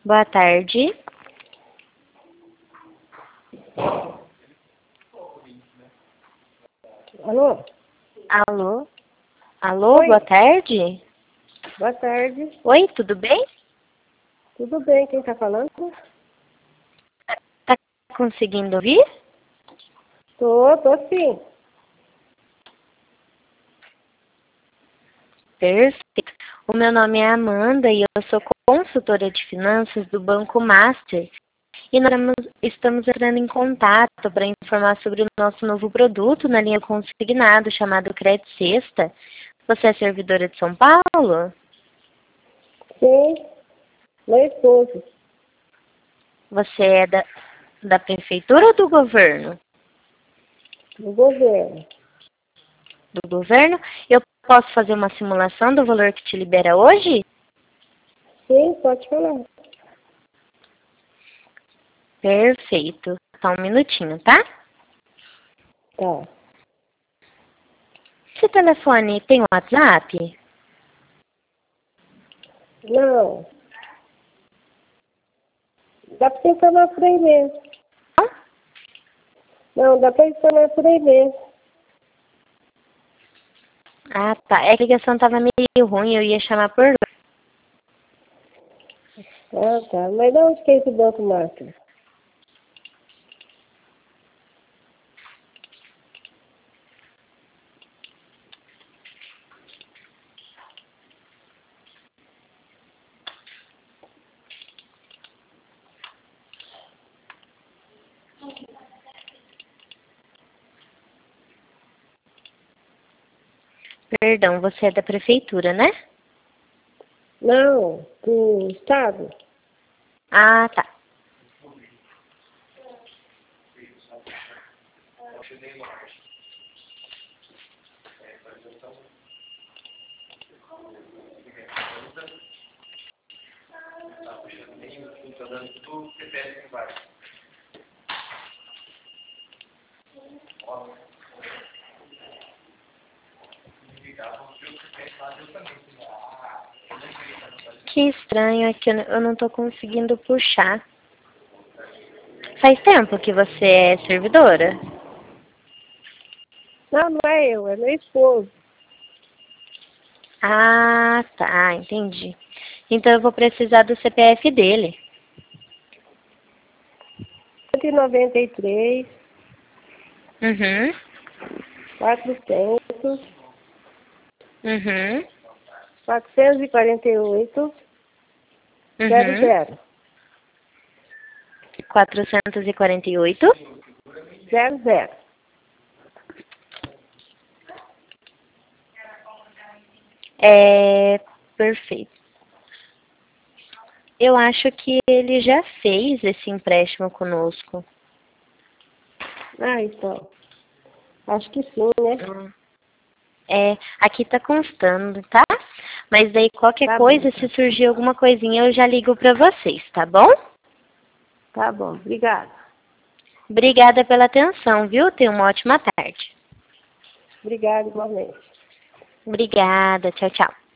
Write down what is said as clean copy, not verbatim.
Boa tarde. Alô? Alô? Alô, Oi. boa tarde. Boa tarde. Oi, tudo bem? Tudo bem? Quem está falando? Tá conseguindo ouvir? Tô sim. Perfeito. O meu nome é Amanda e eu sou consultora de finanças do Banco Master. E nós estamos entrando em contato para informar sobre o nosso novo produto na linha consignado, chamado Crédito Sexta. Você é servidora de São Paulo? Sim. Meu esposo. Você é da prefeitura ou do governo? Do governo. Do governo? Eu posso fazer uma simulação do valor que te libera hoje? Sim, pode falar. Perfeito. Só um minutinho, tá? Tá. Esse telefone tem WhatsApp? Não. Dá para instalar por aí mesmo. Não, dá para instalar por aí mesmo. Ah, tá. É que a ligação tava meio ruim, eu ia chamar por lá. Ah, tá. Mas de onde que é esse Banco Master? Perdão, você é da prefeitura, né? Não, do Estado. Ah, tá. Que estranho, é que eu não tô conseguindo puxar. Faz tempo que você é servidora? Não, não é eu, é meu esposo. Ah, tá, entendi. Então eu vou precisar do CPF dele. 193, Uhum, 400, uhum, 448, uhum. 00. 448. 00. É, perfeito. Eu acho que ele já fez esse empréstimo conosco. Ah, então. Acho que sim, né? É, aqui tá constando, tá? Mas daí qualquer Tá bom. coisa, se surgir alguma coisinha, eu já ligo pra vocês, tá bom? Tá bom. Obrigada. Obrigada pela atenção, viu? Tenha uma ótima tarde. Obrigada igualmente. Obrigada. Tchau, tchau.